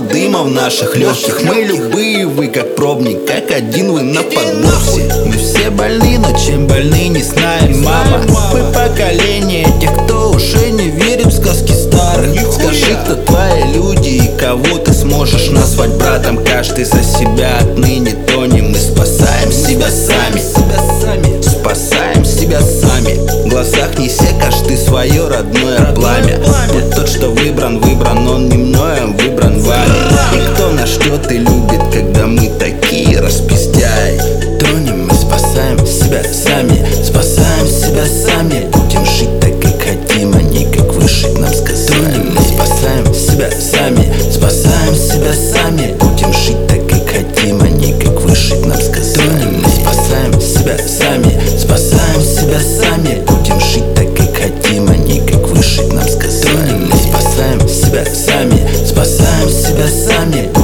дыма в наших легких. Мы любые, вы как пробник, как один вы на подносе. Мы все больны, но чем больны, не знаем, мама. Мы поколение тех, кто уже не верит в сказки старых. Скажи, кто твои люди и кого ты сможешь назвать братом. Каждый за себя, отныне тонем. Мы спасаем себя сами, спасаем себя сами. В глазах не все, каждый свое родное пламя. Вот тот, что выбран, он не мною, выбран вами. И кто нас ждет и любит, когда мы такие распиздяи. Тонем, мы спасаем себя сами, спасаем себя сами. Будем жить так, как хотим, а не как выжить нам сказали. Тонем, мы спасаем себя сами, спасаем себя сами. Будем жить так, как хотим, а не как выжить нам сказали. Тонем, мы спасаем себя сами, спасаем себя сами. Будем жить так, как хотим, а не как выжить нам сказали. Тонем, мы спасаем себя сами, спасаем себя сами.